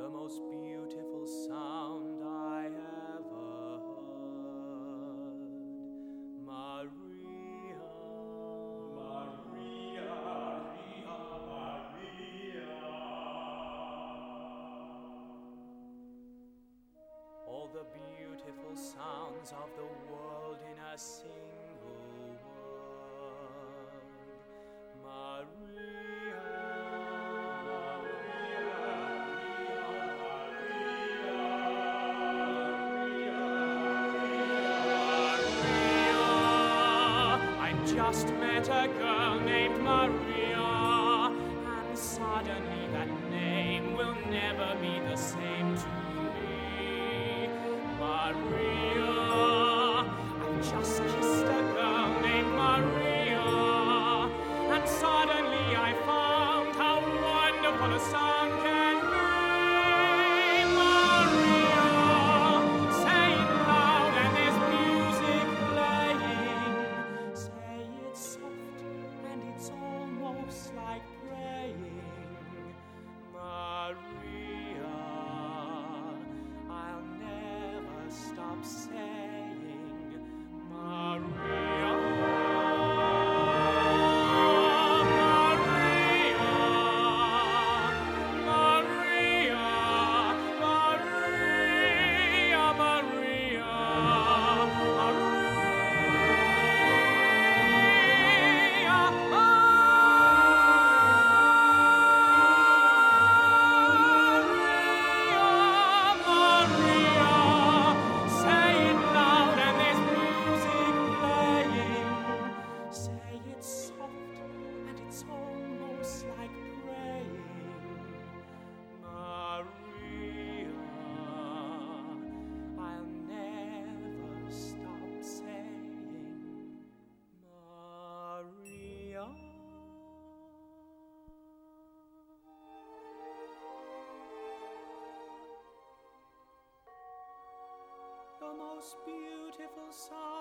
the most beautiful sound I ever heard. Maria, Maria, Maria, Maria. All the beautiful sounds of the world in a single word. Maria. Just met a girl named Maria, and suddenly that name will never be the same to me. Maria, I just kissed a girl named Maria, and suddenly I found how wonderful a song can be. Maria, say it loud and there's music playing. Say it soft and it's almost like praying. Maria, I'll never stop saying Maria. The most beautiful song